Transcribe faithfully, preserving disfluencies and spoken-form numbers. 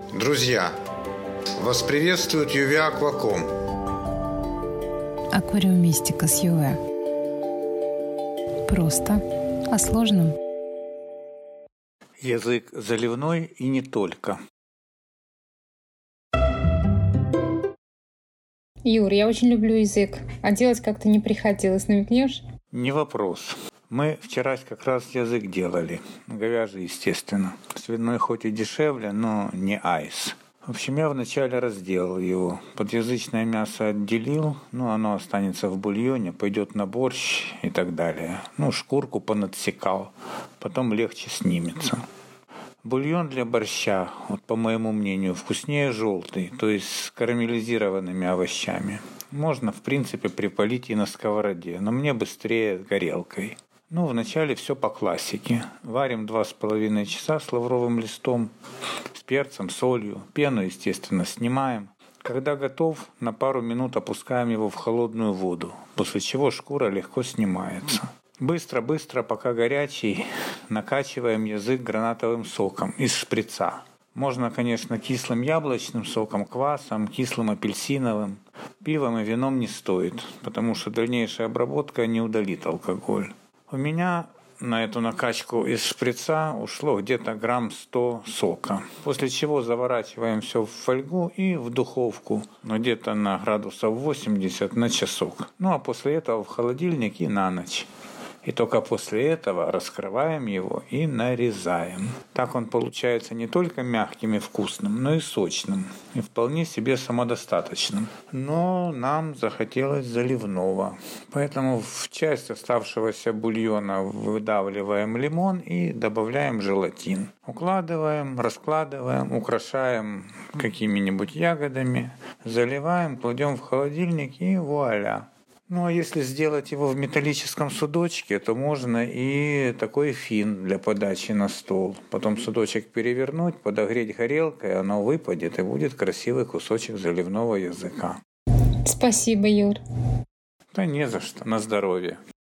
Друзья, вас приветствует ю ви Aquacom. Аквариумистика с ю ви. Просто о сложном. Язык заливной и не только. Юр, я очень люблю язык, а делать как-то не приходилось. Намекнешь? Не вопрос. Мы вчера как раз язык делали. Говяжий, естественно. Свиной хоть и дешевле, но не айс. В общем, я вначале разделал его. Подъязычное мясо отделил, ну, оно останется в бульоне, пойдет на борщ и так далее. Ну, шкурку понадсекал, потом легче снимется. Бульон для борща, вот по моему мнению, вкуснее желтый, то есть с карамелизированными овощами. Можно, в принципе, припалить и на сковороде, но мне быстрее горелкой. Ну, вначале все по классике. Варим два с половиной часа с лавровым листом, с перцем, солью. Пену, естественно, снимаем. Когда готов, на пару минут опускаем его в холодную воду, после чего шкура легко снимается. Быстро-быстро, пока горячий, накачиваем язык гранатовым соком из шприца. Можно, конечно, кислым яблочным соком, квасом, кислым апельсиновым. Пивом и вином не стоит, потому что дальнейшая обработка не удалит алкоголь. У меня на эту накачку из шприца ушло где-то грамм сто сока. После чего заворачиваем все в фольгу и в духовку, но где-то на градусов восемьдесят на часок. Ну а после этого в холодильник и на ночь. И только после этого раскрываем его и нарезаем. Так он получается не только мягким и вкусным, но и сочным. И вполне себе самодостаточным. Но нам захотелось заливного. Поэтому в часть оставшегося бульона выдавливаем лимон и добавляем желатин. Укладываем, раскладываем, украшаем какими-нибудь ягодами. Заливаем, кладем в холодильник и вуаля. Ну, а если сделать его в металлическом судочке, то можно и такой фин для подачи на стол. Потом судочек перевернуть, подогреть горелкой, оно выпадет, и будет красивый кусочек заливного языка. Спасибо, Юр. Да не за что. На здоровье.